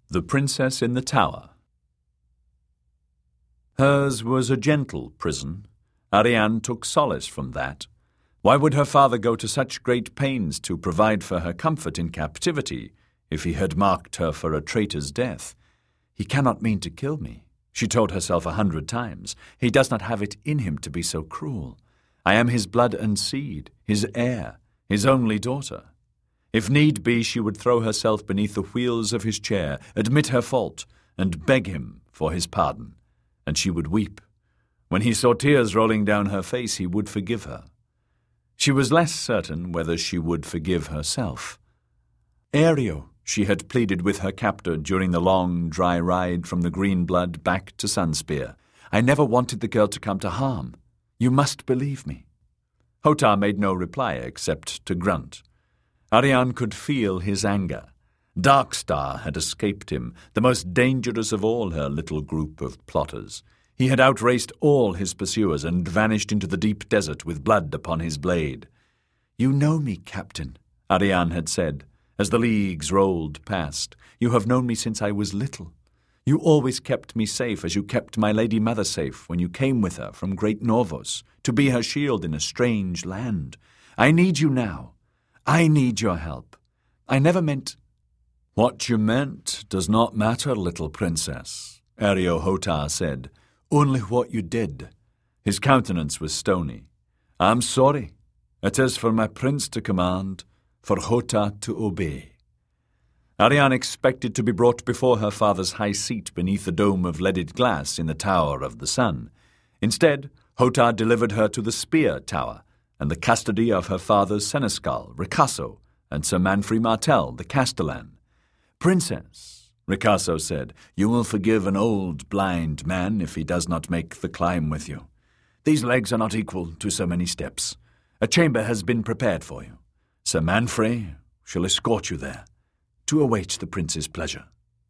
The Princess in the Tower. Hers was a gentle prison. Ariane took solace from that. Why would her father go to such great pains to provide for her comfort in captivity, if he had marked her for a traitor's death? He cannot mean to kill me, she told herself 100 times. He does not have it in him to be so cruel. I am his blood and seed, his heir, his only daughter. If need be, she would throw herself beneath the wheels of his chair, admit her fault, and beg him for his pardon. And she would weep. When he saw tears rolling down her face, he would forgive her. She was less certain whether she would forgive herself. Aereo, she had pleaded with her captor during the long, dry ride from the Greenblood back to Sunspear. I never wanted the girl to come to harm. You must believe me. Hotar made no reply except to grunt. Ariane could feel his anger. Darkstar had escaped him, the most dangerous of all her little group of plotters. He had outraced all his pursuers and vanished into the deep desert with blood upon his blade. You know me, Captain, Ariane had said, as the leagues rolled past. You have known me since I was little. You always kept me safe as you kept my lady mother safe when you came with her from Great Norvos to be her shield in a strange land. I need you now. I need your help. I never meant— What you meant does not matter, little princess, Aereo Hotar said. Only what you did. His countenance was stony. I'm sorry. It is for my prince to command, for Hotar to obey. Ariane expected to be brought before her father's high seat beneath the dome of leaded glass in the Tower of the Sun. Instead, Hotar delivered her to the Spear Tower and the custody of her father's seneschal, Ricasso, and Sir Manfrey Martel, the Castellan. Princess, Ricasso said, you will forgive an old blind man if he does not make the climb with you. These legs are not equal to so many steps. A chamber has been prepared for you. Sir Manfrey shall escort you there, to await the prince's pleasure.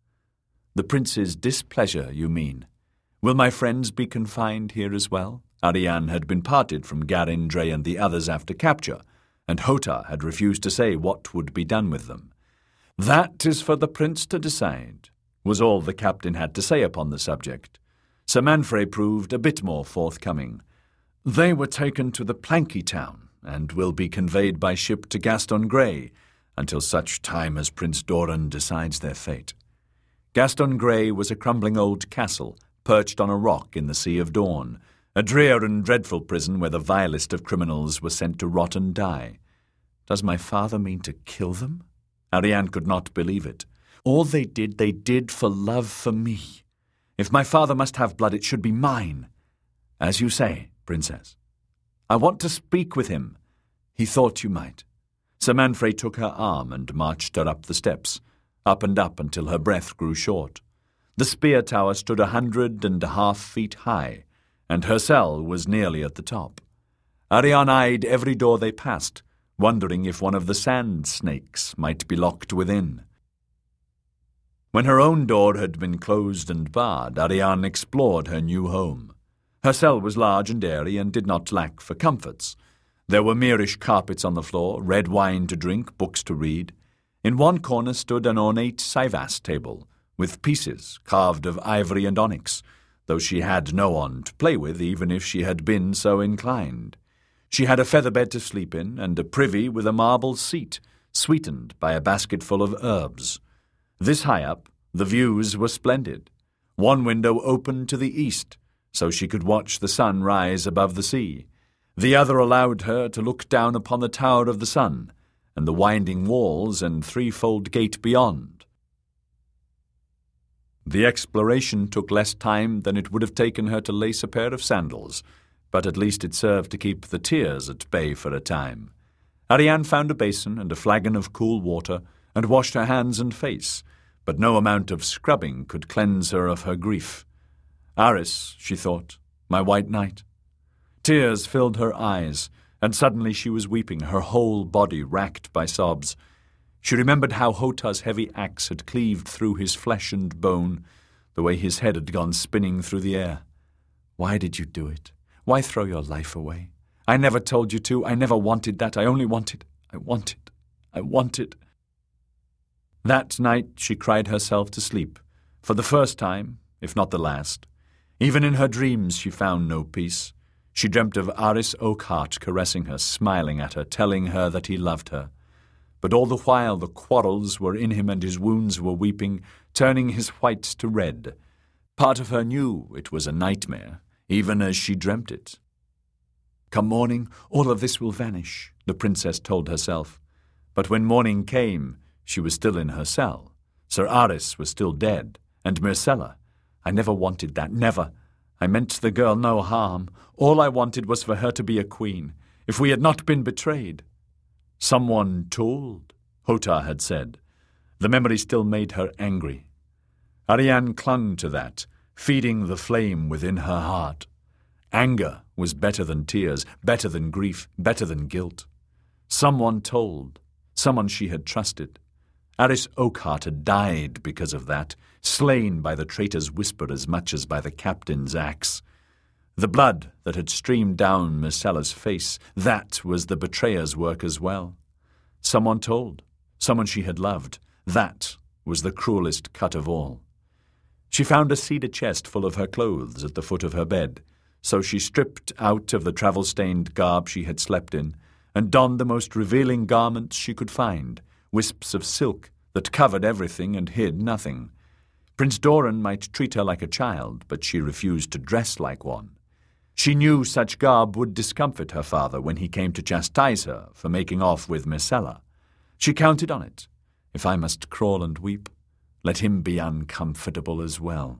The prince's displeasure, you mean? Will my friends be confined here as well? Ariane had been parted from Garindre and the others after capture, and Hotar had refused to say what would be done with them. That is for the prince to decide, was all the captain had to say upon the subject. Sir Manfrey proved a bit more forthcoming. They were taken to the Planky town, and will be conveyed by ship to Gaston Grey, until such time as Prince Doran decides their fate. Gaston Grey was a crumbling old castle, perched on a rock in the Sea of Dawn, a drear and dreadful prison where the vilest of criminals were sent to rot and die. Does my father mean to kill them? Ariane could not believe it. All they did for love for me. If my father must have blood, it should be mine. As you say, Princess. I want to speak with him. He thought you might. Sir Manfrey took her arm and marched her up the steps, up and up until her breath grew short. The Spear Tower stood 150 feet high, and her cell was nearly at the top. Ariane eyed every door they passed, wondering if one of the sand snakes might be locked within. When her own door had been closed and barred, Ariane explored her new home. Her cell was large and airy and did not lack for comforts. There were Moorish carpets on the floor, red wine to drink, books to read. In one corner stood an ornate Saivas table, with pieces carved of ivory and onyx, though she had no one to play with, even if she had been so inclined. She had a feather bed to sleep in, and a privy with a marble seat, sweetened by a basketful of herbs. This high up, the views were splendid. One window opened to the east, so she could watch the sun rise above the sea. The other allowed her to look down upon the Tower of the Sun, and the winding walls and threefold gate beyond. The exploration took less time than it would have taken her to lace a pair of sandals, but at least it served to keep the tears at bay for a time. Ariane found a basin and a flagon of cool water, and washed her hands and face, but no amount of scrubbing could cleanse her of her grief. Aris, she thought, my white knight. Tears filled her eyes, and suddenly she was weeping, her whole body racked by sobs. She remembered how Hotar's heavy axe had cleaved through his flesh and bone, the way his head had gone spinning through the air. Why did you do it? Why throw your life away? I never told you to. I never wanted that. I only wanted. That night she cried herself to sleep, for the first time, if not the last. Even in her dreams she found no peace. She dreamt of Aris Oakheart caressing her, smiling at her, telling her that he loved her. But all the while the quarrels were in him and his wounds were weeping, turning his whites to red. Part of her knew it was a nightmare, even as she dreamt it. Come morning, all of this will vanish, the princess told herself. But when morning came, she was still in her cell. Sir Aris was still dead, and Myrcella. I never wanted that, never. I meant the girl no harm. All I wanted was for her to be a queen, if we had not been betrayed. Someone told, Hotar had said. The memory still made her angry. Arianne clung to that, feeding the flame within her heart. Anger was better than tears, better than grief, better than guilt. Someone told, someone she had trusted. Aris Oakheart had died because of that, slain by the traitor's whisper as much as by the captain's axe. The blood that had streamed down Myrcella's face, that was the betrayer's work as well. Someone told, someone she had loved, that was the cruelest cut of all. She found a cedar chest full of her clothes at the foot of her bed, so she stripped out of the travel-stained garb she had slept in, and donned the most revealing garments she could find, wisps of silk that covered everything and hid nothing. Prince Doran might treat her like a child, but she refused to dress like one. She knew such garb would discomfort her father when he came to chastise her for making off with Myrcella. She counted on it. If I must crawl and weep, let him be uncomfortable as well.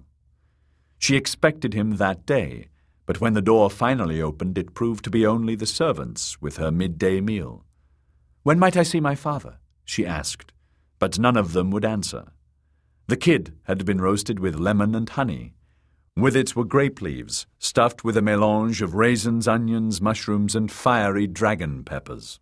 She expected him that day, but when the door finally opened, it proved to be only the servants with her midday meal. "When might I see my father?" she asked, but none of them would answer. The kid had been roasted with lemon and honey. With it were grape leaves, stuffed with a mélange of raisins, onions, mushrooms, and fiery dragon peppers.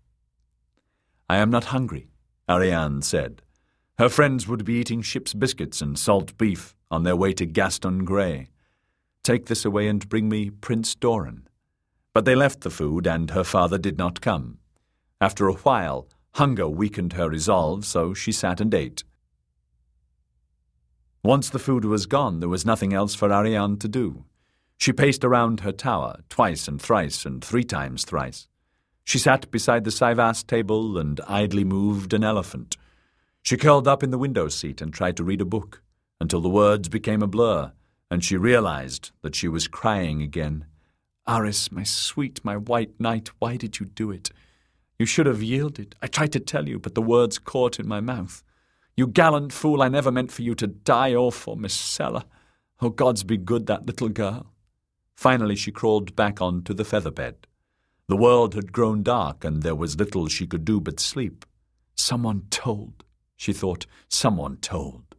"I am not hungry," Arianne said. Her friends would be eating ship's biscuits and salt beef on their way to Gaston Grey. "Take this away and bring me Prince Doran." But they left the food, and her father did not come. After a while, hunger weakened her resolve, so she sat and ate. Once the food was gone, there was nothing else for Arianne to do. She paced around her tower, twice and thrice and 3 times thrice. She sat beside the Saivas table and idly moved an elephant. She curled up in the window seat and tried to read a book, until the words became a blur, and she realized that she was crying again. "Aris, my sweet, my white knight, why did you do it? You should have yielded. I tried to tell you, but the words caught in my mouth. You gallant fool, I never meant for you to die or for Myrcella. Oh, gods be good, that little girl." Finally she crawled back onto the feather bed. The world had grown dark, and there was little she could do but sleep. Someone told, she thought, someone told.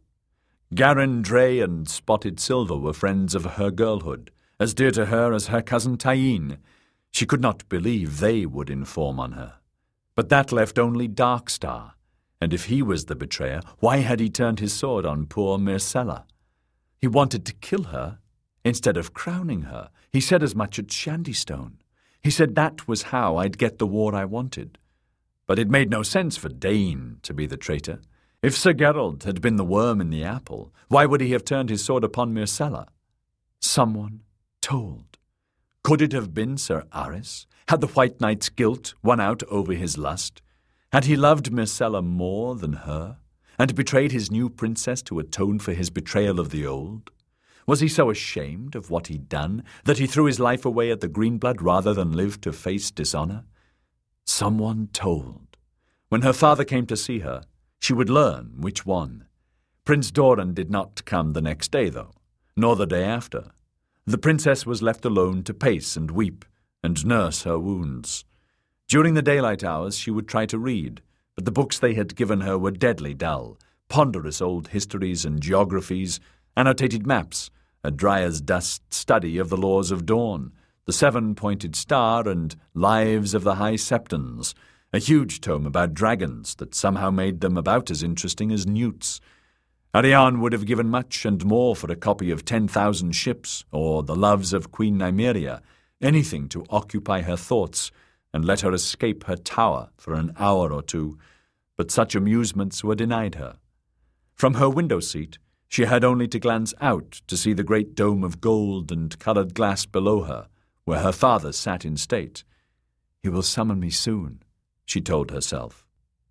Garin Dray and Spotted Silver were friends of her girlhood, as dear to her as her cousin Tyene. She could not believe they would inform on her. But that left only Darkstar. And if he was the betrayer, why had he turned his sword on poor Myrcella? He wanted to kill her instead of crowning her. He said as much at Shandystone. He said that was how I'd get the war I wanted. But it made no sense for Dane to be the traitor. If Sir Geralt had been the worm in the apple, why would he have turned his sword upon Myrcella? Someone told. Could it have been Sir Aris? Had the White Knight's guilt won out over his lust? Had he loved Myrcella more than her, and betrayed his new princess to atone for his betrayal of the old? Was he so ashamed of what he'd done that he threw his life away at the Greenblood rather than live to face dishonor? Someone told. When her father came to see her, she would learn which one. Prince Doran did not come the next day, though, nor the day after. The princess was left alone to pace and weep and nurse her wounds. During the daylight hours she would try to read, but the books they had given her were deadly dull, ponderous old histories and geographies, annotated maps, a dry-as-dust study of the laws of Dawn, the 7-pointed star, and Lives of the High Septons, a huge tome about dragons that somehow made them about as interesting as newts. Arianne would have given much and more for a copy of 10,000 Ships, or The Loves of Queen Nymeria, anything to occupy her thoughts and let her escape her tower for an hour or two, but such amusements were denied her. From her window seat, she had only to glance out to see the great dome of gold and coloured glass below her, where her father sat in state. "He will summon me soon," she told herself.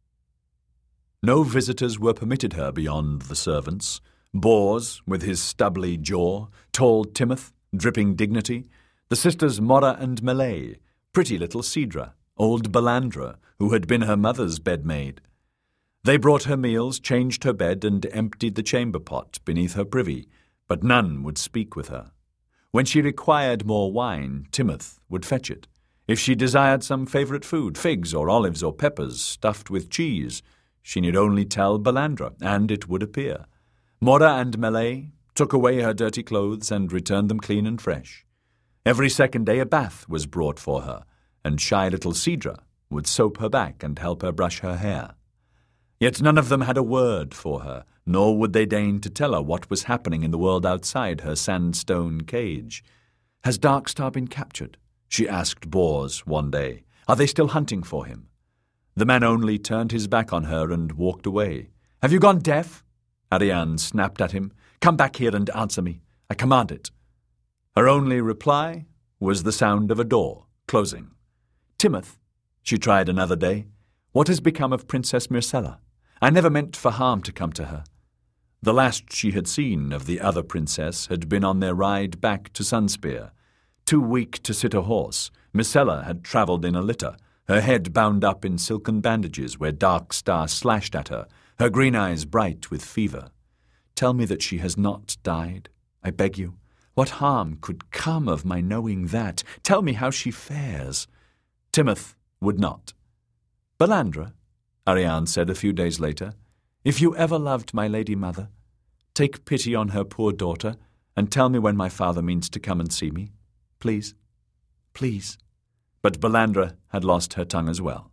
No visitors were permitted her beyond the servants. Bors, with his stubbly jaw, tall Timoth, dripping dignity, the sisters Mora and Malay, pretty little Sidra, old Balandra, who had been her mother's bedmaid. They brought her meals, changed her bed, and emptied the chamber pot beneath her privy, but none would speak with her. When she required more wine, Timoth would fetch it. If she desired some favourite food, figs or olives or peppers stuffed with cheese, she need only tell Balandra, and it would appear. Mora and Malay took away her dirty clothes and returned them clean and fresh. Every second day a bath was brought for her, and shy little Sidra would soap her back and help her brush her hair. Yet none of them had a word for her, nor would they deign to tell her what was happening in the world outside her sandstone cage. "Has Darkstar been captured?" she asked Bors one day. "Are they still hunting for him?" The man only turned his back on her and walked away. "Have you gone deaf?" Ariane snapped at him. "Come back here and answer me. I command it." Her only reply was the sound of a door closing. "Timoth," she tried another day, "what has become of Princess Myrcella? I never meant for harm to come to her." The last she had seen of the other princess had been on their ride back to Sunspear. Too weak to sit a horse, Myrcella had travelled in a litter, her head bound up in silken bandages where Darkstar slashed at her, her green eyes bright with fever. "Tell me that she has not died, I beg you. What harm could come of my knowing that? Tell me how she fares." Timoth would not. "Balandra," Ariane said a few days later, "if you ever loved my lady mother, take pity on her poor daughter and tell me when my father means to come and see me. Please, please." But Balandra had lost her tongue as well.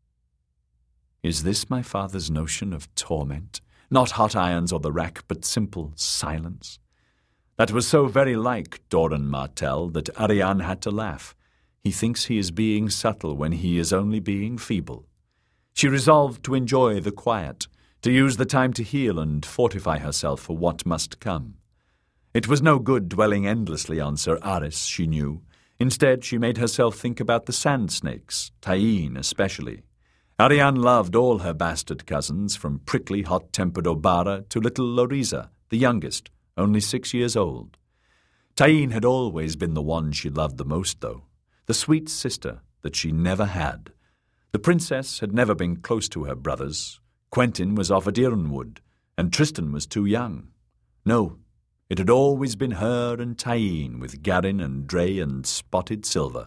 Is this my father's notion of torment? Not hot irons or the rack, but simple silence? That was so very like Doran Martell that Ariane had to laugh. He thinks he is being subtle when he is only being feeble. She resolved to enjoy the quiet, to use the time to heal and fortify herself for what must come. It was no good dwelling endlessly on Sir Aris, she knew. Instead, she made herself think about the sand snakes, Taine especially. Ariane loved all her bastard cousins, from prickly, hot-tempered Obara to little Loriza, the youngest, only 6 years old. Taine had always been the one she loved the most, though, the sweet sister that she never had. The princess had never been close to her brothers. Quentin was off at Ironwood, and Tristan was too young. No, it had always been her and Taine, with Garin and Dre and Spotted Silver.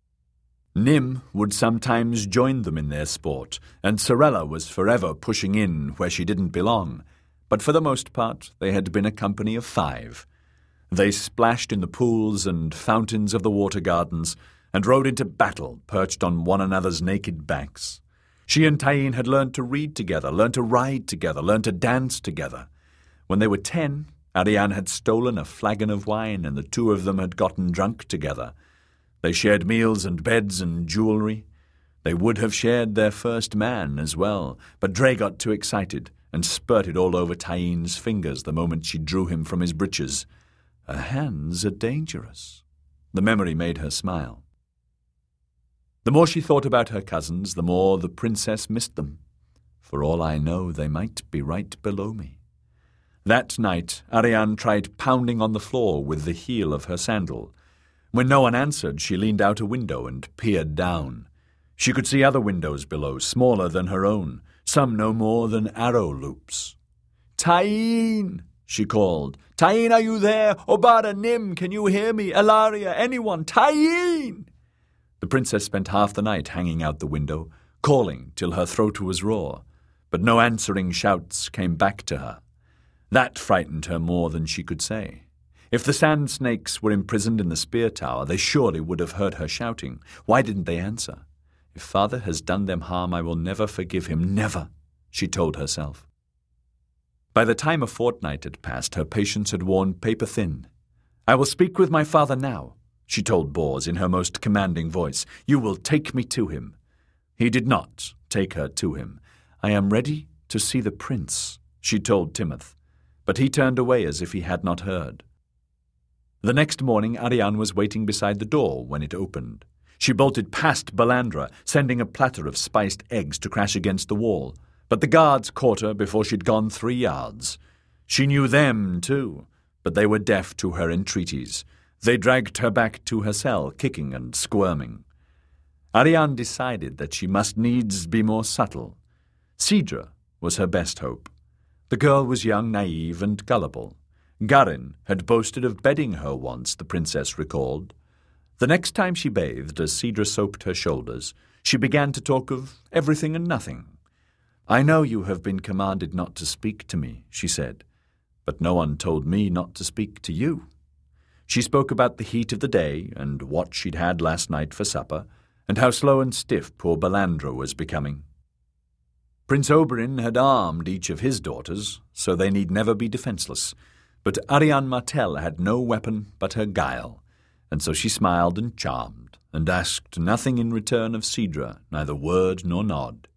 Nim would sometimes join them in their sport, and Sorella was forever pushing in where she didn't belong, but for the most part they had been a company of 5. They splashed in the pools and fountains of the water gardens, and rode into battle, perched on one another's naked backs. She and Taine had learned to read together, learned to ride together, learned to dance together. When they were 10, Ariane had stolen a flagon of wine, and the two of them had gotten drunk together. They shared meals and beds and jewellery. They would have shared their first man as well, but Dre got too excited and spurted all over Taine's fingers the moment she drew him from his breeches. Her hands are dangerous. The memory made her smile. The more she thought about her cousins, the more the princess missed them. For all I know, they might be right below me. That night, Ariane tried pounding on the floor with the heel of her sandal. When no one answered, she leaned out a window and peered down. She could see other windows below, smaller than her own, some no more than arrow loops. "Taine!" she called. "Taine, are you there? Obara, Nim, can you hear me? Elaria, anyone? Taine!" The princess spent half the night hanging out the window, calling till her throat was raw, but no answering shouts came back to her. That frightened her more than she could say. If the sand snakes were imprisoned in the spear tower, they surely would have heard her shouting. Why didn't they answer? "If father has done them harm, I will never forgive him, never," she told herself. By the time a fortnight had passed, her patience had worn paper thin. "I will speak with my father now," she told Bors in her most commanding voice. "You will take me to him." He did not take her to him. "I am ready to see the prince," she told Timothy, but he turned away as if he had not heard. The next morning Ariane was waiting beside the door when it opened. She bolted past Balandra, sending a platter of spiced eggs to crash against the wall, but the guards caught her before she'd gone 3 yards. She knew them, too, but they were deaf to her entreaties. They dragged her back to her cell, kicking and squirming. Ariane decided that she must needs be more subtle. Sidra was her best hope. The girl was young, naive, and gullible. Garin had boasted of bedding her once, the princess recalled. The next time she bathed, as Sidra soaped her shoulders, she began to talk of everything and nothing. "I know you have been commanded not to speak to me," she said, "but no one told me not to speak to you." She spoke about the heat of the day and what she'd had last night for supper, and how slow and stiff poor Balandra was becoming. Prince Oberyn had armed each of his daughters, so they need never be defenceless, but Ariane Martell had no weapon but her guile, and so she smiled and charmed, and asked nothing in return of Sidra, neither word nor nod.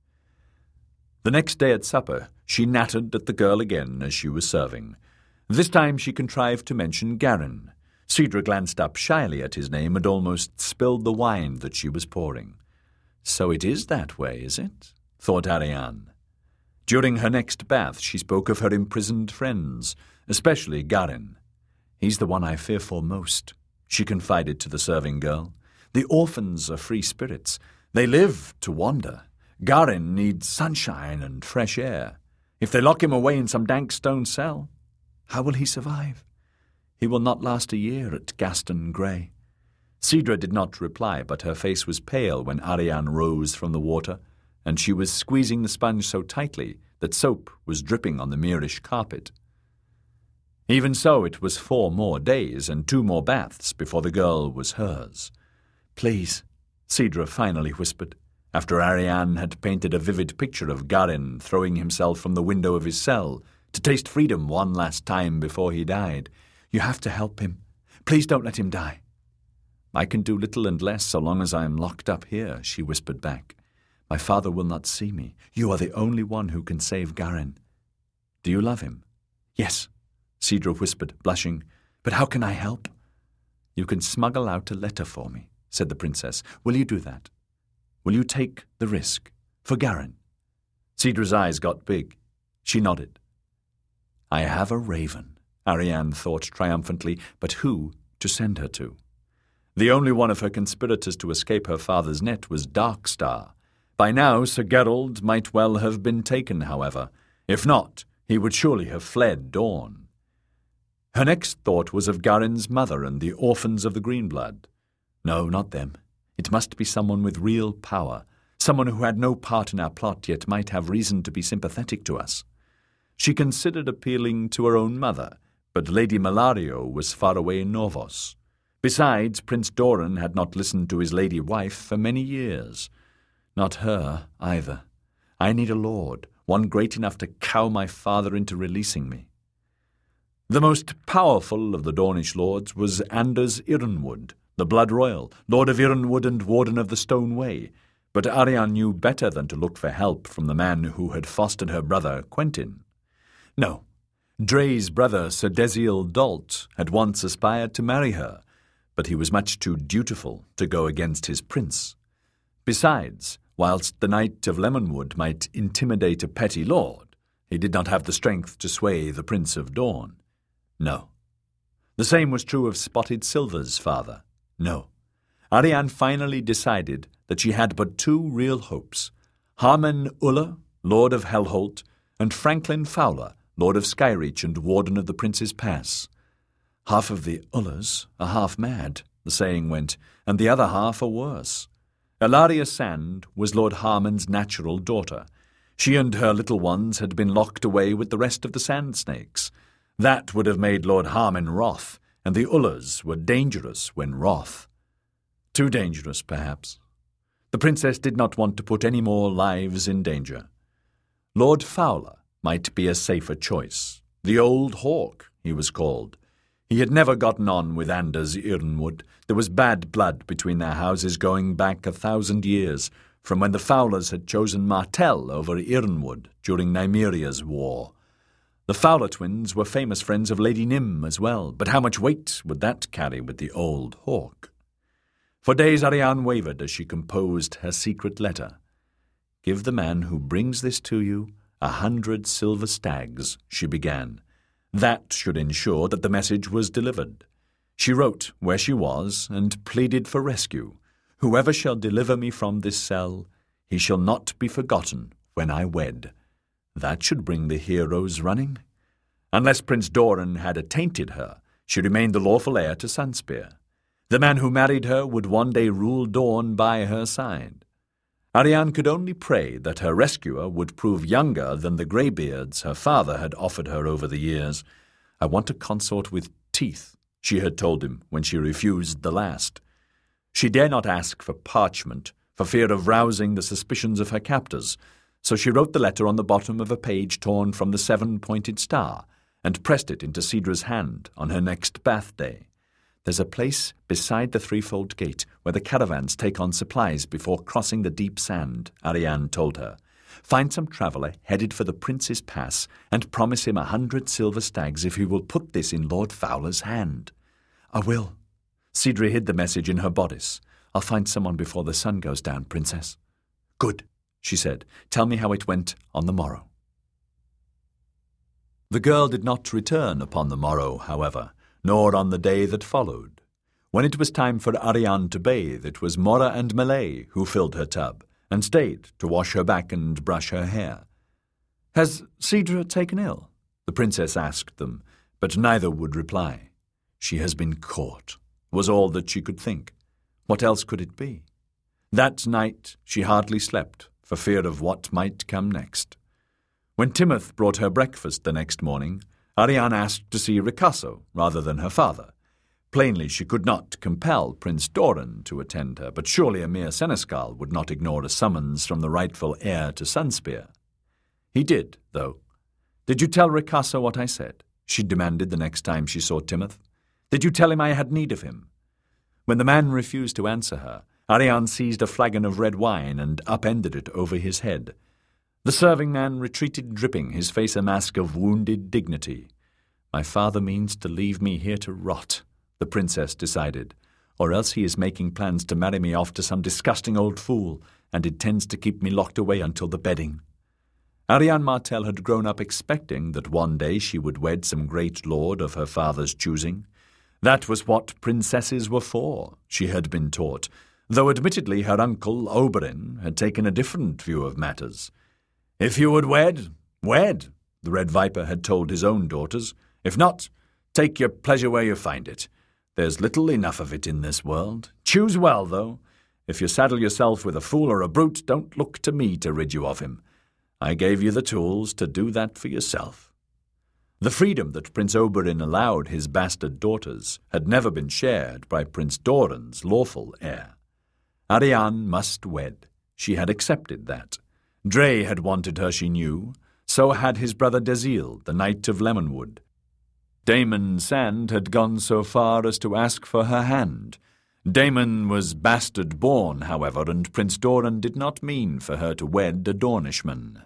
The next day at supper she nattered at the girl again as she was serving. This time she contrived to mention Garin. Sidra glanced up shyly at his name and almost spilled the wine that she was pouring. "So it is that way, is it?" thought Ariane. During her next bath she spoke of her imprisoned friends, especially Garin. "He's the one I fear for most," she confided to the serving girl. "The orphans are free spirits. They live to wander. Garin needs sunshine and fresh air. If they lock him away in some dank stone cell, how will he survive? He will not last a year at Gaston Grey." Sidra did not reply, but her face was pale when Ariane rose from the water, and she was squeezing the sponge so tightly that soap was dripping on the Myrish carpet. Even so, it was 4 more days and 2 more baths before the girl was hers. "Please," Sidra finally whispered, after Ariane had painted a vivid picture of Garin throwing himself from the window of his cell to taste freedom one last time before he died. "You have to help him. Please don't let him die." "I can do little and less so long as I am locked up here," she whispered back. "My father will not see me. You are the only one who can save Garin." "Do you love him?" "Yes," Sidra whispered, blushing. "But how can I help?" "You can smuggle out a letter for me," said the princess. "Will you do that? Will you take the risk for Garin?" Sidra's eyes got big. She nodded. "I have a raven," Ariane thought triumphantly, but who to send her to? The only one of her conspirators to escape her father's net was Darkstar. By now Sir Gerald might well have been taken, however. If not, he would surely have fled Dawn. Her next thought was of Garin's mother and the orphans of the Greenblood. No, not them. It must be someone with real power, someone who had no part in our plot yet might have reason to be sympathetic to us. She considered appealing to her own mother, but Lady Malario was far away in Norvos. Besides, Prince Doran had not listened to his lady wife for many years. Not her, either. I need a lord, one great enough to cow my father into releasing me. The most powerful of the Dornish lords was Anders Ironwood, the Blood Royal, Lord of Ironwood and Warden of the Stone Way, but Ariane knew better than to look for help from the man who had fostered her brother, Quentyn. No, Drey's brother, Sir Desiel Dalt, had once aspired to marry her, but he was much too dutiful to go against his prince. Besides, whilst the Knight of Lemonwood might intimidate a petty lord, he did not have the strength to sway the Prince of Dawn. No. The same was true of Spotted Silver's father. No. Ariane finally decided that she had but 2 real hopes, Harmen Uller, Lord of Hellholt, and Franklin Fowler, Lord of Skyreach and Warden of the Prince's Pass. Half of the Ullers are half mad, the saying went, and the other half are worse. Elaria Sand was Lord Harmon's natural daughter. She and her little ones had been locked away with the rest of the Sand Snakes. That would have made Lord Harmon wroth, and the Ullers were dangerous when wroth. Too dangerous, perhaps. The princess did not want to put any more lives in danger. Lord Fowler might be a safer choice. The Old Hawk, he was called. He had never gotten on with Anders Ironwood. There was bad blood between their houses going back 1,000 years, from when the Fowlers had chosen Martell over Ironwood during Nymeria's war. The Fowler twins were famous friends of Lady Nym as well, but how much weight would that carry with the old hawk? For days Ariane wavered as she composed her secret letter. "Give the man who brings this to you 100 silver stags," she began. That should ensure that the message was delivered. She wrote where she was and pleaded for rescue. "Whoever shall deliver me from this cell, he shall not be forgotten when I wed." That should bring the heroes running. Unless Prince Doran had attainted her, she remained the lawful heir to Sunspear. The man who married her would one day rule Dorne by her side. Ariane could only pray that her rescuer would prove younger than the greybeards her father had offered her over the years. "I want a consort with teeth," she had told him when she refused the last. She dare not ask for parchment, for fear of rousing the suspicions of her captors, so she wrote the letter on the bottom of a page torn from the 7-pointed star and pressed it into Cedra's hand on her next bath day. "There's a place beside the threefold gate where the caravans take on supplies before crossing the deep sand," Ariane told her. "Find some traveller headed for the Prince's Pass and promise him 100 silver stags if he will put this in Lord Fowler's hand." "I will." Cedra hid the message in her bodice. "I'll find someone before the sun goes down, Princess." "Good," she said. "Tell me how it went on the morrow." The girl did not return upon the morrow, however, nor on the day that followed. When it was time for Ariane to bathe, it was Mora and Malay who filled her tub, and stayed to wash her back and brush her hair. "Has Cedra taken ill?" the princess asked them, but neither would reply. "She has been caught," was all that she could think. What else could it be? That night she hardly slept, for fear of what might come next. When Timothy brought her breakfast the next morning, Ariane asked to see Ricasso rather than her father. Plainly she could not compel Prince Doran to attend her, but surely a mere seneschal would not ignore a summons from the rightful heir to Sunspear. He did, though. "Did you tell Ricasso what I said?" she demanded the next time she saw Timothy. "Did you tell him I had need of him?" When the man refused to answer her, Ariane seized a flagon of red wine and upended it over his head. The serving man retreated dripping, his face a mask of wounded dignity. "My father means to leave me here to rot," the princess decided, "or else he is making plans to marry me off to some disgusting old fool, and intends to keep me locked away until the bedding." Ariane Martel had grown up expecting that one day she would wed some great lord of her father's choosing. That was what princesses were for, she had been taught, though admittedly her uncle, Oberyn, had taken a different view of matters. "If you would wed, wed," the Red Viper had told his own daughters. "If not, take your pleasure where you find it. There's little enough of it in this world. Choose well, though. If you saddle yourself with a fool or a brute, don't look to me to rid you of him. I gave you the tools to do that for yourself." The freedom that Prince Oberyn allowed his bastard daughters had never been shared by Prince Doran's lawful heir. Ariane must wed. She had accepted that. Dre had wanted her, she knew. So had his brother Desil, the Knight of Lemonwood. Daemon Sand had gone so far as to ask for her hand. Daemon was bastard-born, however, and Prince Doran did not mean for her to wed a Dornishman.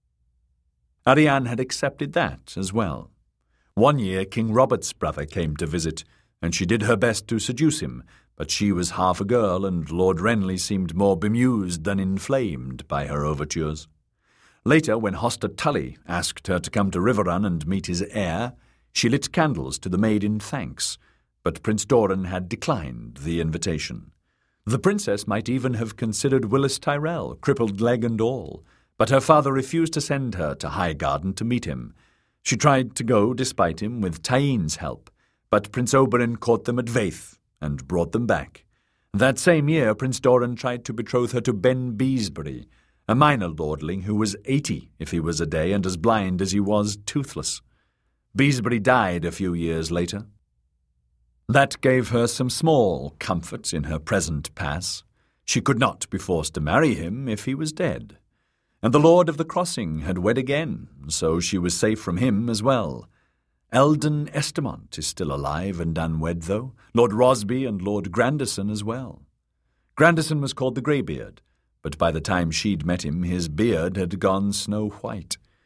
Ariane had accepted that as well. One year King Robert's brother came to visit, and she did her best to seduce him, but she was half a girl, and Lord Renly seemed more bemused than inflamed by her overtures. Later, when Hoster Tully asked her to come to Riverrun and meet his heir, she lit candles to the maid in thanks, but Prince Doran had declined the invitation. The princess might even have considered Willis Tyrell, crippled leg and all, but her father refused to send her to Highgarden to meet him. She tried to go, despite him, with Tyenne's help, but Prince Oberyn caught them at Vaith and brought them back. That same year, Prince Doran tried to betroth her to Ben Beesbury, a minor lordling who was 80 if he was a day and as blind as he was toothless. Beesbury died a few years later. That gave her some small comfort in her present pass. She could not be forced to marry him if he was dead. And the Lord of the Crossing had wed again, so she was safe from him as well. Eldon Estamont is still alive and unwed, though, Lord Rosby and Lord Grandison as well. Grandison was called the Greybeard, but by the time she'd met him, his beard had gone snow-white.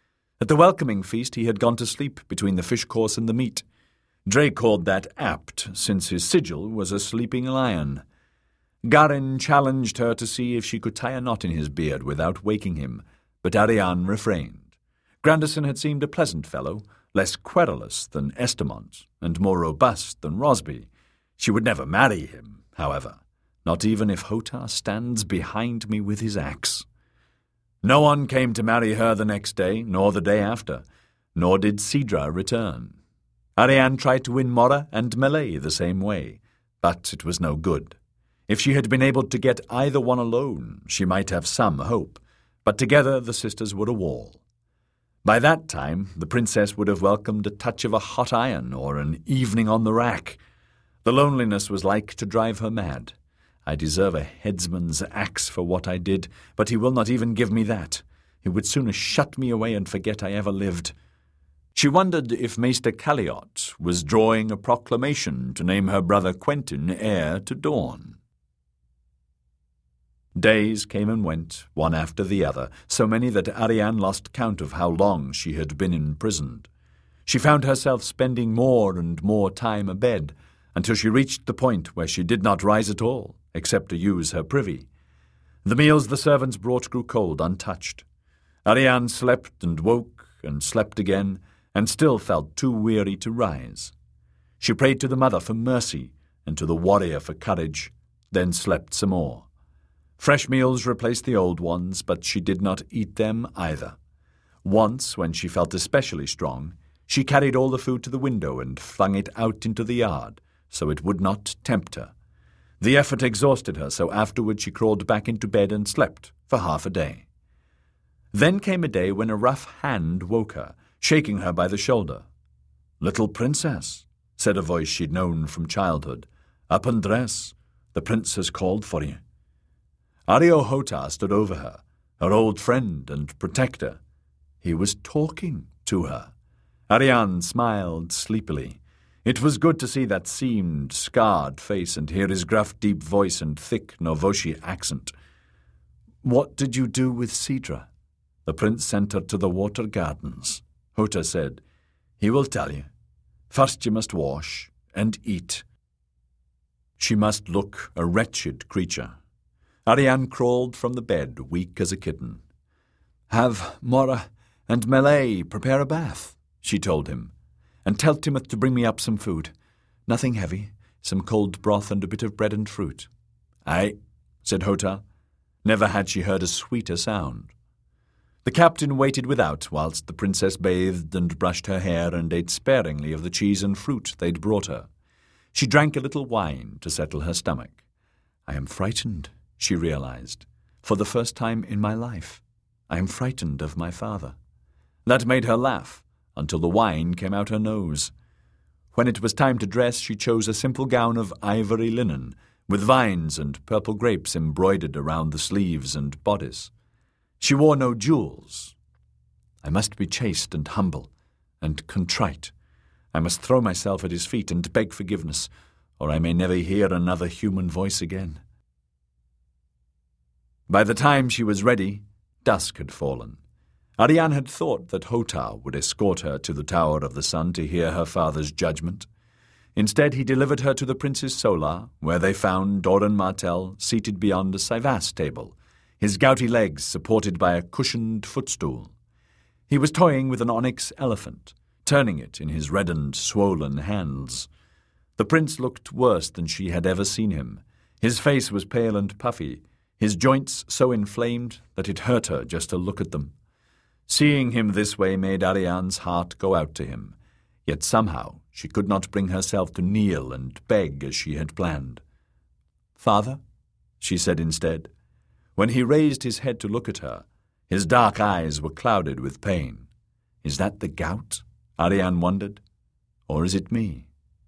At the welcoming feast he had gone to sleep between the fish course and the meat. Dre called that apt, since his sigil was a sleeping lion. Garin challenged her to see if she could tie a knot in his beard without waking him, but Ariane refrained. Grandison had seemed a pleasant fellow, less querulous than Estamont, and more robust than Rosby. She would never marry him, however, not even if Hotar stands behind me with his axe. No one came to marry her the next day, nor the day after, nor did Sidra return. Ariane tried to win Mora and Melee the same way, but it was no good. If she had been able to get either one alone, she might have some hope, but together the sisters were a wall. By that time, the princess would have welcomed a touch of a hot iron or an evening on the rack. The loneliness was like to drive her mad. I deserve a headsman's axe for what I did, but he will not even give me that. He would sooner shut me away and forget I ever lived. She wondered if Maester Calliot was drawing a proclamation to name her brother Quentin heir to Dorne. Days came and went, one after the other, so many that Ariane lost count of how long she had been imprisoned. She found herself spending more and more time abed, until she reached the point where she did not rise at all, except to use her privy. The meals the servants brought grew cold, untouched. Ariane slept and woke and slept again, and still felt too weary to rise. She prayed to the mother for mercy and to the warrior for courage, then slept some more. Fresh meals replaced the old ones, but she did not eat them either. Once, when she felt especially strong, she carried all the food to the window and flung it out into the yard, so it would not tempt her. The effort exhausted her, so afterward she crawled back into bed and slept for half a day. Then came a day when a rough hand woke her, shaking her by the shoulder. "Little princess," said a voice she'd known from childhood, "up and dress. The prince has called for you." Areo Hotar stood over her, her old friend and protector. He was talking to her. Ariane smiled sleepily. It was good to see that seamed, scarred face and hear his gruff, deep voice and thick Novoshi accent. "What did you do with Sidra?" "The prince sent her to the water gardens," Hotar said. "He will tell you. First you must wash and eat." She must look a wretched creature. Ariane crawled from the bed, weak as a kitten. "Have Mora and Melee prepare a bath," she told him, "and tell Timoth to bring me up some food. Nothing heavy, some cold broth and a bit of bread and fruit." "Aye," said Hotar. Never had she heard a sweeter sound. The captain waited without whilst the princess bathed and brushed her hair and ate sparingly of the cheese and fruit they'd brought her. She drank a little wine to settle her stomach. "I am frightened," she realized. "For the first time in my life, I am frightened of my father." That made her laugh, until the wine came out her nose. When it was time to dress, she chose a simple gown of ivory linen, with vines and purple grapes embroidered around the sleeves and bodice. She wore no jewels. "I must be chaste and humble and contrite. I must throw myself at his feet and beg forgiveness, or I may never hear another human voice again." By the time she was ready, dusk had fallen. Ariane had thought that Hotar would escort her to the Tower of the Sun to hear her father's judgment. Instead, he delivered her to the Prince's Solar, where they found Doran Martell seated beyond a Saivas table, his gouty legs supported by a cushioned footstool. He was toying with an onyx elephant, turning it in his reddened, swollen hands. The prince looked worse than she had ever seen him. His face was pale and puffy, his joints so inflamed that it hurt her just to look at them. Seeing him this way made Ariane's heart go out to him, yet somehow she could not bring herself to kneel and beg as she had planned. "Father?" she said instead. When he raised his head to look at her, his dark eyes were clouded with pain. "Is that the gout?" Ariane wondered. "Or is it me?"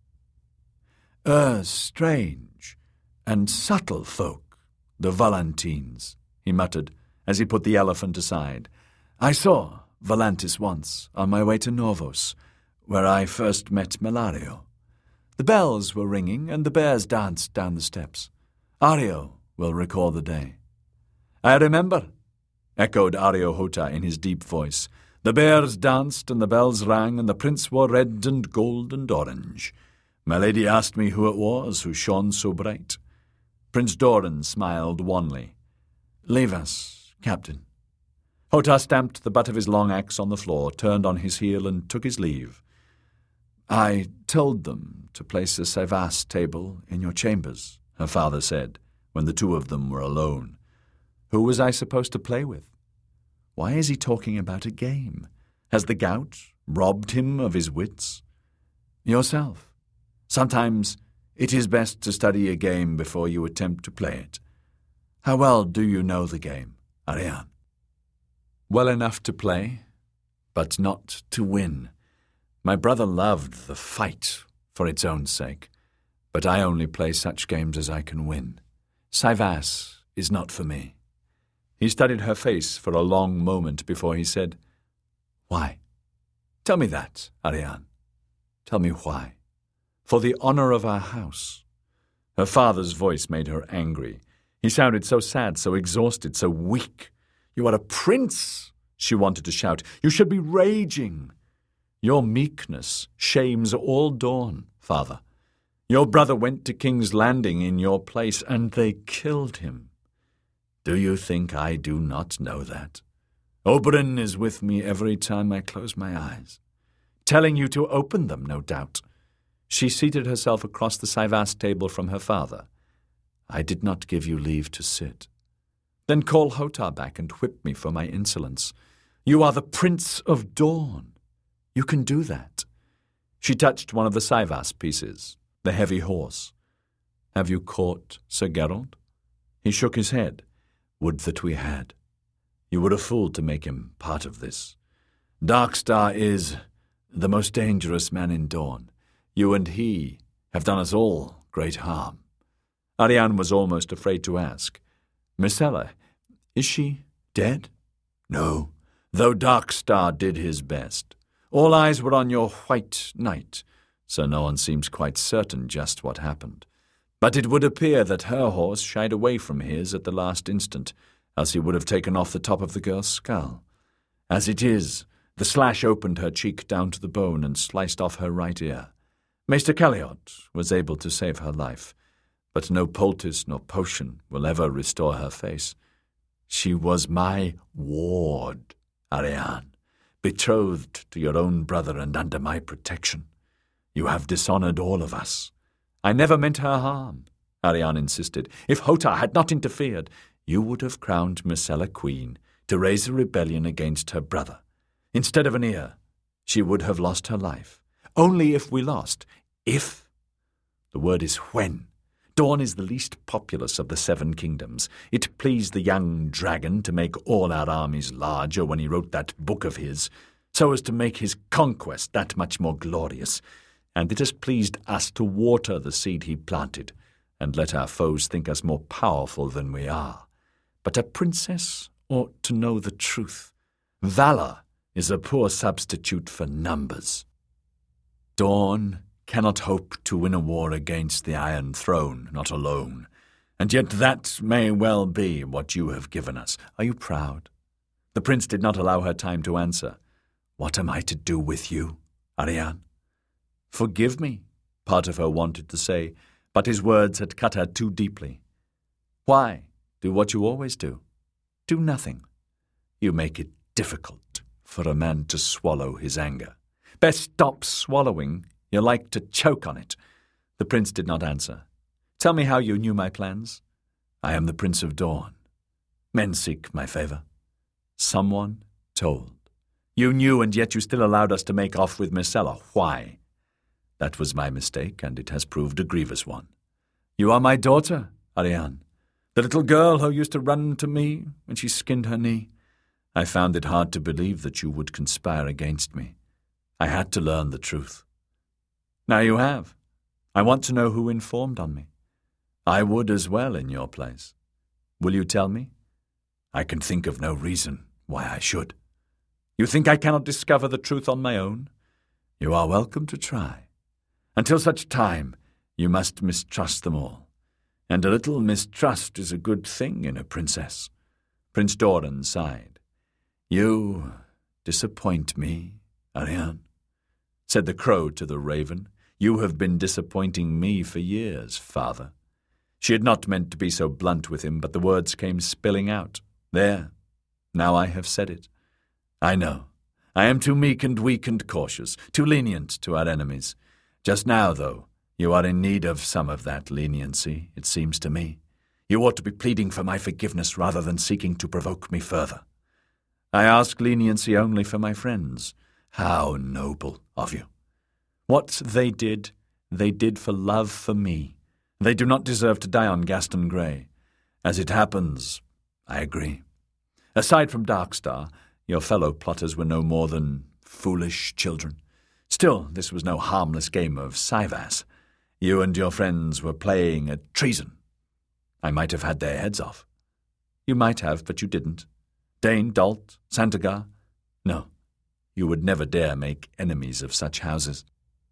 Strange and subtle folk, the Volantines," he muttered as he put the elephant aside. "I saw Volantis once on my way to Norvos, where I first met Melario. The bells were ringing and the bears danced down the steps. Areo will recall the day." "I remember," echoed Areo Hotar in his deep voice. The bears danced and the bells rang, and the prince wore red and gold and orange. My lady asked me who it was who shone so bright. Prince Doran smiled wanly. "Leave us, Captain." Hotah stamped the butt of his long axe on the floor, turned on his heel, and took his leave. "I told them to place a Saivas table in your chambers," her father said, when the two of them were alone. Who was I supposed to play with? Why is he talking about a game? Has the gout robbed him of his wits? Yourself. Sometimes it is best to study a game before you attempt to play it. How well do you know the game, Ariane? Well enough to play, but not to win. My brother loved the fight for its own sake, but I only play such games as I can win. Saivas is not for me. He studied her face for a long moment before he said, "Why? Tell me that, Ariane. Tell me why. For the honor of our house." Her father's voice made her angry. He sounded so sad, so exhausted, so weak. "You are a prince," she wanted to shout. "You should be raging. Your meekness shames all Dawn, father. Your brother went to King's Landing in your place, and they killed him. Do you think I do not know that? Oberyn is with me every time I close my eyes, telling you to open them, no doubt." She seated herself across the Saivas table from her father. "I did not give you leave to sit. Then call Hotah back and whip me for my insolence. You are the Prince of Dawn. You can do that." She touched one of the Saivas pieces, the heavy horse. "Have you caught Sir Geralt?" He shook his head. "Would that we had. You were a fool to make him part of this. Darkstar is the most dangerous man in Dawn. You and he have done us all great harm." Ariane was almost afraid to ask, "Myrcella, is she dead?" "No, though Darkstar did his best. All eyes were on your White Knight, so no one seems quite certain just what happened. But it would appear that her horse shied away from his at the last instant, else he would have taken off the top of the girl's skull. As it is, the slash opened her cheek down to the bone and sliced off her right ear. Maester Caliot was able to save her life, but no poultice nor potion will ever restore her face. She was my ward, Ariane, betrothed to your own brother and under my protection. You have dishonored all of us." "I never meant her harm," Ariane insisted. "If Hotah had not interfered, you would have crowned Myrcella queen to raise a rebellion against her brother. Instead of an ear, she would have lost her life. Only if we lost. If. The word is when. Dawn is the least populous of the 7 kingdoms. It pleased the young dragon to make all our armies larger when he wrote that book of his, so as to make his conquest that much more glorious. And it has pleased us to water the seed he planted, and let our foes think us more powerful than we are. But a princess ought to know the truth. Valor is a poor substitute for numbers. Dawn cannot hope to win a war against the Iron Throne, not alone. And yet that may well be what you have given us. Are you proud?" The prince did not allow her time to answer. "What am I to do with you, Ariane?" "Forgive me," part of her wanted to say, but his words had cut her too deeply. "Why? Do what you always do. Do nothing. You make it difficult for a man to swallow his anger. Best stop swallowing. You like to choke on it." The prince did not answer. "Tell me how you knew my plans." "I am the Prince of Dawn. Men seek my favor." "Someone told. You knew, and yet you still allowed us to make off with Myrcella. Why?" "That was my mistake, and it has proved a grievous one." "You are my daughter, Ariane, the little girl who used to run to me when she skinned her knee. I found it hard to believe that you would conspire against me. I had to learn the truth. Now you have. I want to know who informed on me. I would as well in your place. Will you tell me?" "I can think of no reason why I should." "You think I cannot discover the truth on my own?" "You are welcome to try. Until such time, you must mistrust them all. And a little mistrust is a good thing in a princess." Prince Doran sighed. "You disappoint me, Ariane," said the crow to the raven. "You have been disappointing me for years, father." She had not meant to be so blunt with him, but the words came spilling out. There, now I have said it. I know. I am too meek and weak and cautious, too lenient to our enemies. Just now, though, you are in need of some of that leniency, it seems to me. You ought to be pleading for my forgiveness rather than seeking to provoke me further. I ask leniency only for my friends. How noble of you. What they did for love for me. They do not deserve to die on Gaston Grey. As it happens, I agree. Aside from Darkstar, your fellow plotters were no more than foolish children. Still, this was no harmless game of Cyvasse. You and your friends were playing at treason. I might have had their heads off. You might have, but you didn't. Dane, Dalt, Santagar? No, you would never dare make enemies of such houses.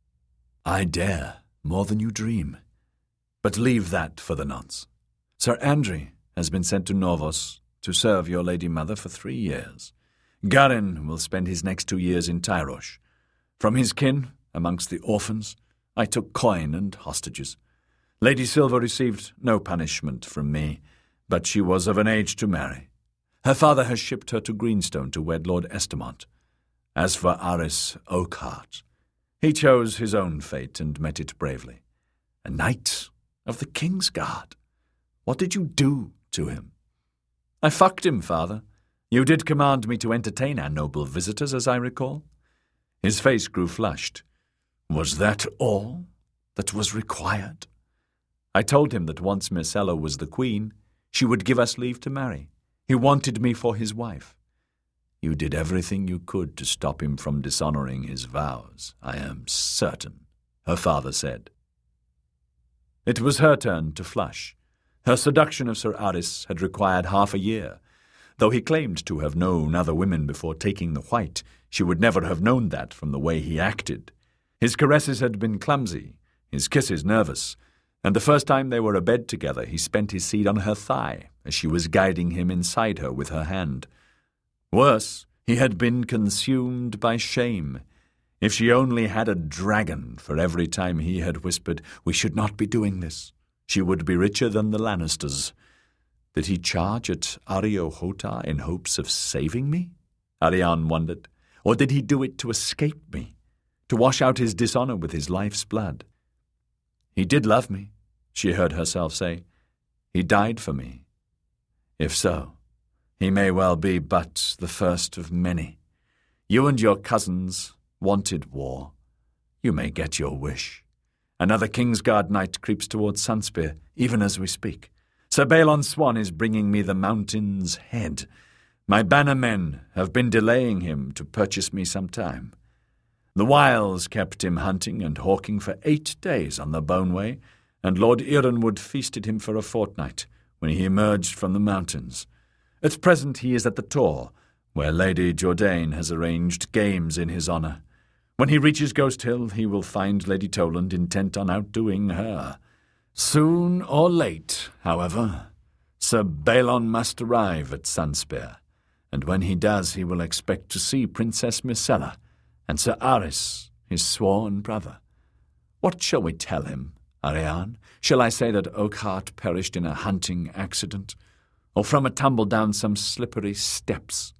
I dare, more than you dream. But leave that for the nonce. Sir Andry has been sent to Norvos to serve your lady mother for 3 years. Garin will spend his next 2 years in Tyrosh. From his kin, amongst the orphans, I took coin and hostages. Lady Silva received no punishment from me, but she was of an age to marry. Her father has shipped her to Greenstone to wed Lord Estamont. As for Aris Oakheart, he chose his own fate and met it bravely. A knight of the King's Guard. What did you do to him? I fucked him, father. You did command me to entertain our noble visitors, as I recall. His face grew flushed. Was that all that was required? I told him that once Myrcella was the queen, she would give us leave to marry. He wanted me for his wife. You did everything you could to stop him from dishonoring his vows, I am certain, her father said. It was her turn to flush. Her seduction of Sir Aris had required half a year. Though he claimed to have known other women before taking the white, she would never have known that from the way he acted. His caresses had been clumsy, his kisses nervous, and the first time they were abed together he spent his seed on her thigh as she was guiding him inside her with her hand. Worse, he had been consumed by shame. If she only had a dragon for every time he had whispered, "We should not be doing this," she would be richer than the Lannisters. Did he charge at Ariohota in hopes of saving me? Ariane wondered. Or did he do it to escape me, to wash out his dishonor with his life's blood? He did love me, she heard herself say. He died for me. If so, he may well be but the first of many. You and your cousins wanted war. You may get your wish. Another Kingsguard knight creeps towards Sunspear, even as we speak. Sir Balon Swan is bringing me the mountain's head. My banner men have been delaying him to purchase me some time. The wiles kept him hunting and hawking for 8 days on the Boneway, and Lord Ironwood feasted him for a fortnight when he emerged from the mountains. At present he is at the Tor, where Lady Jourdain has arranged games in his honour. When he reaches Ghost Hill, he will find Lady Toland intent on outdoing her. Soon or late, however, Sir Balon must arrive at Sunspear, and when he does he will expect to see Princess Myrcella and Sir Aris, his sworn brother. What shall we tell him, Ariane? Shall I say that Oakheart perished in a hunting accident, or from a tumble down some slippery steps?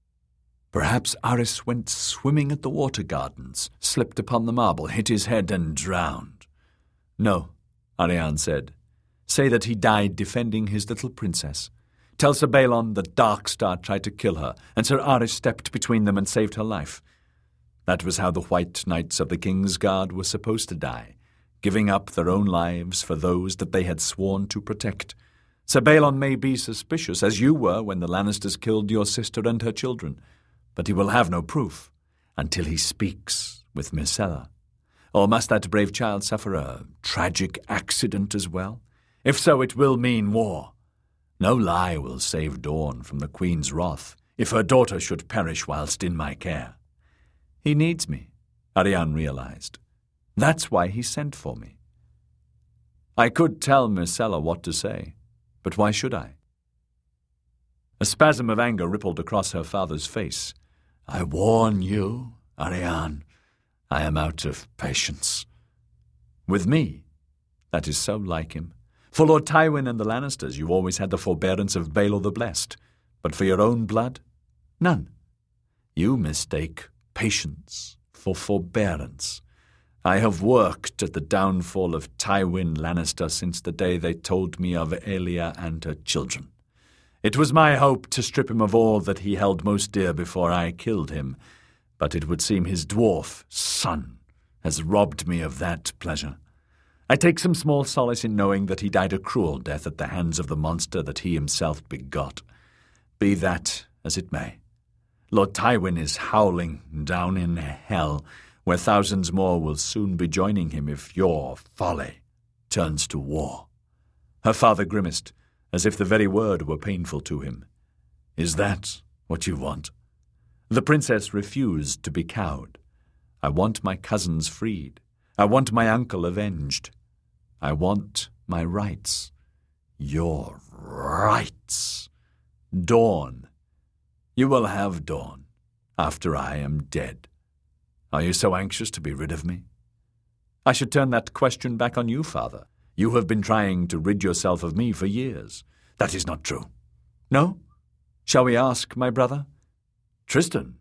Perhaps Aris went swimming at the water gardens, slipped upon the marble, hit his head and drowned. No, Ariane said. Say that he died defending his little princess. Tell Sir Balon that Darkstar tried to kill her, and Sir Aris stepped between them and saved her life. That was how the White Knights of the King's Guard were supposed to die, giving up their own lives for those that they had sworn to protect. Sir Balon may be suspicious, as you were when the Lannisters killed your sister and her children, but he will have no proof until he speaks with Myrcella. Or must that brave child suffer a tragic accident as well? If so, it will mean war. No lie will save Dawn from the Queen's wrath if her daughter should perish whilst in my care. He needs me, Ariane realized. That's why he sent for me. I could tell Myrcella what to say, but why should I? A spasm of anger rippled across her father's face. I warn you, Arianne, I am out of patience. With me? That is so like him. For Lord Tywin and the Lannisters, you always had the forbearance of Baelor the Blessed. But for your own blood, none. You mistake patience for forbearance. I have worked at the downfall of Tywin Lannister since the day they told me of Aelia and her children. It was my hope to strip him of all that he held most dear before I killed him, but it would seem his dwarf son has robbed me of that pleasure. I take some small solace in knowing that he died a cruel death at the hands of the monster that he himself begot. Be that as it may, Lord Tywin is howling down in hell, where thousands more will soon be joining him if your folly turns to war. Her father grimaced, as if the very word were painful to him. Is that what you want? The princess refused to be cowed. I want my cousins freed. I want my uncle avenged. I want my rights. Your rights. Dorne. You will have Dorne after I am dead. Are you so anxious to be rid of me? I should turn that question back on you, father. You have been trying to rid yourself of me for years. That is not true. No? Shall we ask my brother? Tristan.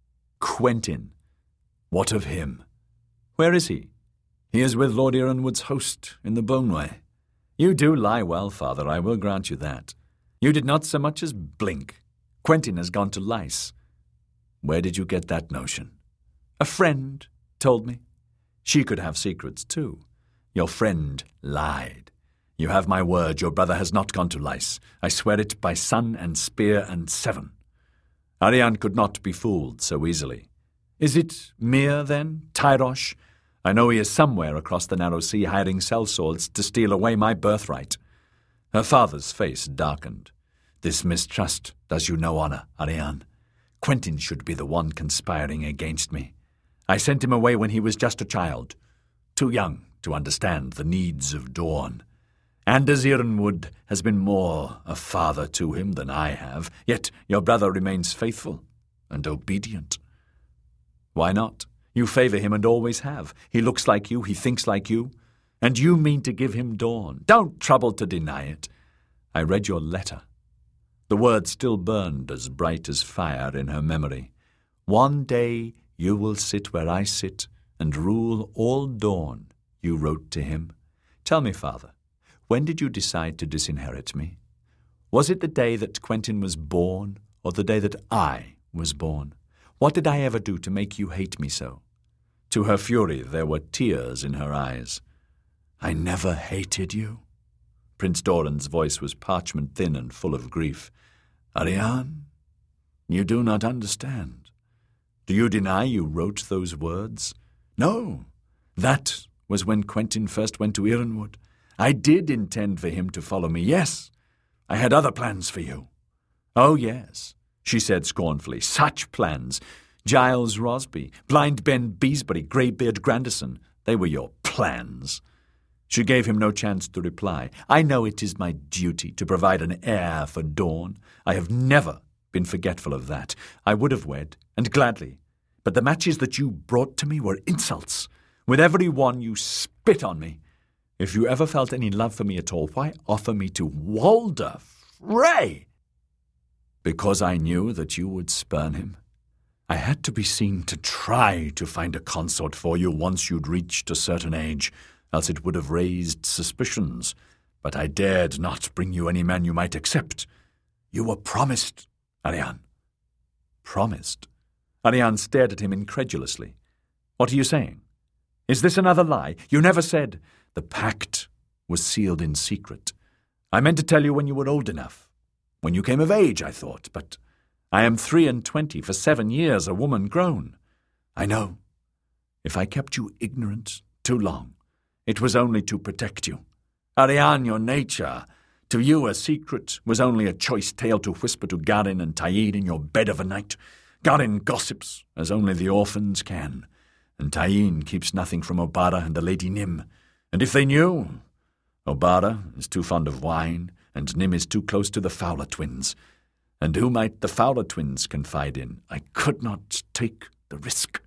Quentyn. What of him? Where is he? He is with Lord Ironwood's host in the Boneway. You do lie well, father, I will grant you that. You did not so much as blink. Quentyn has gone to Lys. Where did you get that notion? A friend told me. She could have secrets too. Your friend lied. You have my word, your brother has not gone to Lys. I swear it by sun and spear and seven. Arianne could not be fooled so easily. Is it Myr, then? Tyrosh? I know he is somewhere across the narrow sea hiring sellswords to steal away my birthright. Her father's face darkened. This mistrust does you no honor, Arianne. Quentyn should be the one conspiring against me. I sent him away when he was just a child, too young to understand the needs of Dorne. Anders Ironwood has been more a father to him than I have, yet your brother remains faithful and obedient. Why not? You favor him and always have. He looks like you, he thinks like you, and you mean to give him Dorne. Don't trouble to deny it. I read your letter. The words still burned as bright as fire in her memory. One day you will sit where I sit and rule all Dorne, you wrote to him. Tell me, father, when did you decide to disinherit me? Was it the day that Quentyn was born, or the day that I was born? What did I ever do to make you hate me so? To her fury there were tears in her eyes. I never hated you. Prince Doran's voice was parchment thin and full of grief. Arianne, you do not understand. Do you deny you wrote those words? No, that was when Quentyn first went to Ironwood. I did intend for him to follow me, yes. I had other plans for you. Oh, yes, she said scornfully. Such plans. Giles Rosby, Blind Ben Beesbury, Greybeard Grandison. They were your plans. She gave him no chance to reply. I know it is my duty to provide an heir for Dorne. I have never been forgetful of that. I would have wed, and gladly. But the matches that you brought to me were insults. With every one you spit on me. If you ever felt any love for me at all, why offer me to Walder Frey? Because I knew that you would spurn him. I had to be seen to try to find a consort for you once you'd reached a certain age, else it would have raised suspicions. But I dared not bring you any man you might accept. You were promised, Arianne. Promised? Arianne stared at him incredulously. What are you saying? Is this another lie? You never said. The pact was sealed in secret. I meant to tell you when you were old enough. When you came of age, I thought, but I am 23, for 7 years, a woman grown. I know. If I kept you ignorant too long, it was only to protect you. Arianne, your nature. To you a secret was only a choice tale to whisper to Garin and Taid in your bed of a night. Garin gossips as only the orphans can, and Taid keeps nothing from Obara and the Lady Nym. And if they knew, Obara is too fond of wine, and Nym is too close to the Fowler twins. And who might the Fowler twins confide in? I could not take the risk.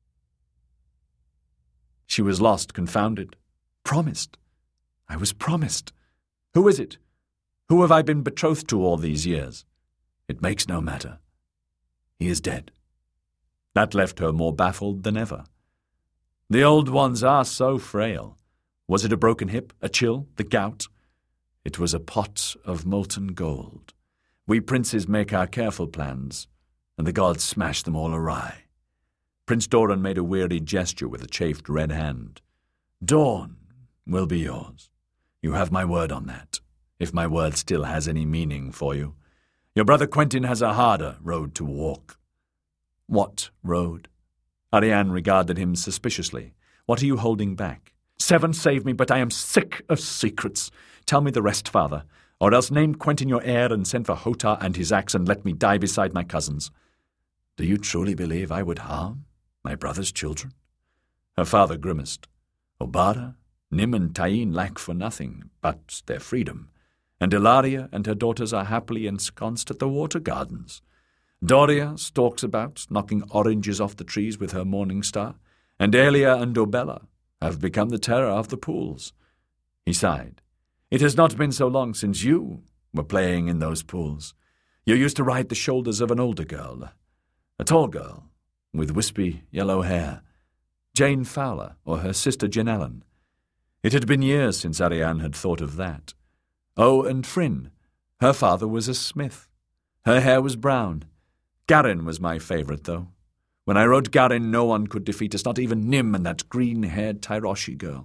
She was lost, confounded. Promised. I was promised. Who is it? Who have I been betrothed to all these years? It makes no matter. He is dead. That left her more baffled than ever. The old ones are so frail. Was it a broken hip, a chill, the gout? It was a pot of molten gold. We princes make our careful plans, and the gods smash them all awry. Prince Doran made a weary gesture with a chafed red hand. Dorn will be yours. You have my word on that, if my word still has any meaning for you. Your brother Quentyn has a harder road to walk. What road? Arianne regarded him suspiciously. What are you holding back? 7 save me, but I am sick of secrets. Tell me the rest, father, or else name Quentyn your heir and send for Hotar and his axe and let me die beside my cousins. Do you truly believe I would harm my brother's children? Her father grimaced. Obara, Nym and Taine lack for nothing but their freedom, and Ilaria and her daughters are happily ensconced at the water gardens. Doria stalks about, knocking oranges off the trees with her morning star, and Elia and Obella have become the terror of the pools. He sighed. It has not been so long since you were playing in those pools. You used to ride the shoulders of an older girl, a tall girl, with wispy yellow hair, Jane Fowler or her sister Jenellen. It had been years since Arianne had thought of that. Oh, and Fryn. Her father was a smith. Her hair was brown. Garin was my favourite, though. When I wrote Garin, no one could defeat us, not even Nym and that green-haired Tyroshi girl.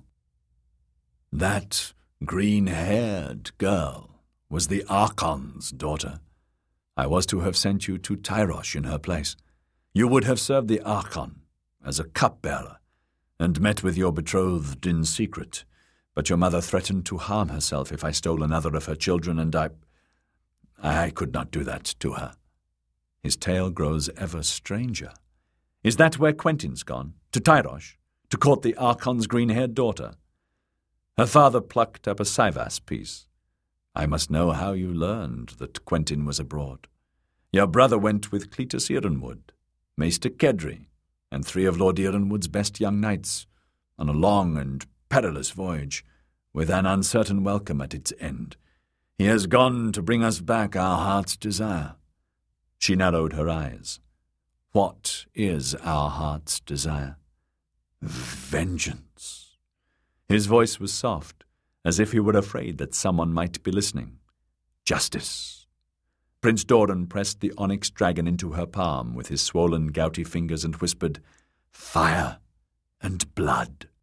That green-haired girl was the Archon's daughter. I was to have sent you to Tyrosh in her place. You would have served the Archon as a cupbearer and met with your betrothed in secret, but your mother threatened to harm herself if I stole another of her children, and I could not do that to her. His tale grows ever stranger. Is that where Quentyn's gone? To Tyrosh? To court the Archon's green-haired daughter? Her father plucked up a Saivas piece. I must know how you learned that Quentyn was abroad. Your brother went with Cletus Ironwood, Maester Kedri, and 3 of Lord Ironwood's best young knights, on a long and perilous voyage, with an uncertain welcome at its end. He has gone to bring us back our heart's desire. She narrowed her eyes. What is our heart's desire? Vengeance. His voice was soft, as if he were afraid that someone might be listening. Justice. Prince Doran pressed the onyx dragon into her palm with his swollen, gouty fingers and whispered, Fire and blood.